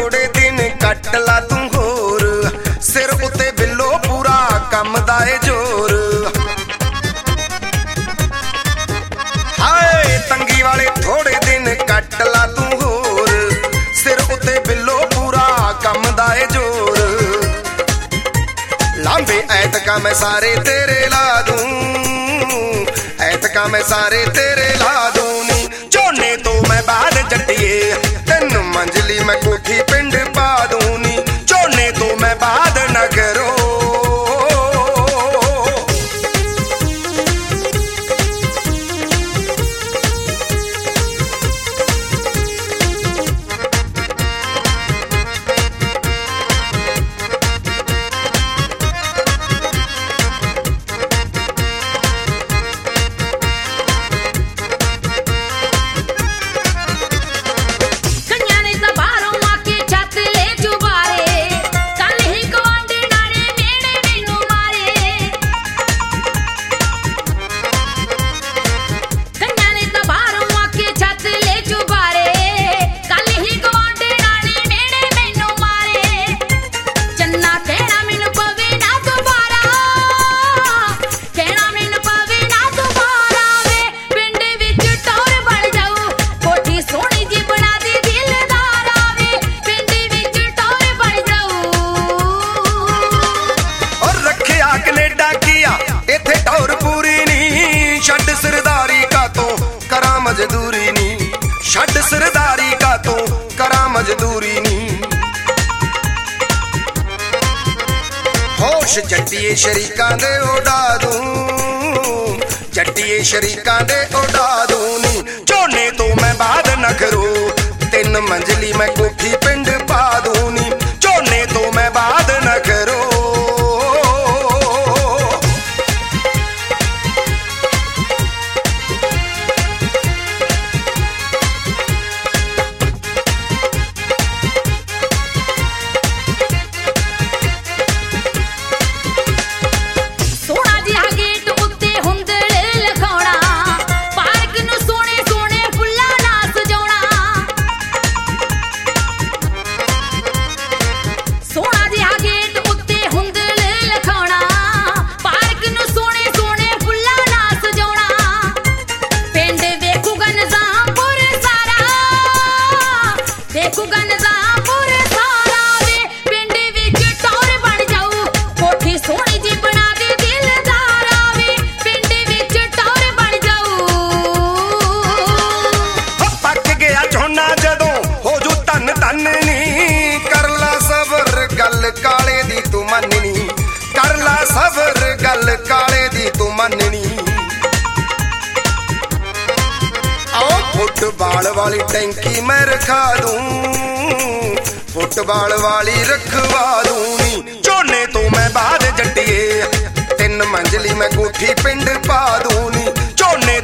थोड़े दिन कट ला तू होर, सिर उत्ते बिल्लो पूरा कम दा ए जोर। हाय तंगी वाले थोड़े दिन कट ला तू होर, सिर उत्ते बिल्लो पूरा कम दा ए जोर। लांबे ऐतका मैं सारे तेरे ला दूं, ऐतका मैं सारे तेरे ला दूं नी। झोने तो मैं बाद जट्टिए 3 मंजिली मैं कोठी पिंड पा दूं नी। झोने तो मैं बाद न करो। मजदूरी नी छड़ सरदारी का तो करा मजदूरी नी। होश जट्टिए शरीकां दे उड़ा दूं, जट्टिए शरीकां दे उड़ा दूं नी। झोने तो मैं बाद न करो, 3 मंजिली मैं कोठी पिंड पा दूं नी। झोने तो मैं बाद न करो। काले दी तू मननी कर ला सबर, गल काले दी तू मननी। आओ फुटबाल वाली टैंकी मैं रखा दूं, फुटबाल वाली रखवा दूं नी। झोने तो मैं बाद जट्टिए 3 मंजिली मैं कोठी पिंड पा दूं नी। झोने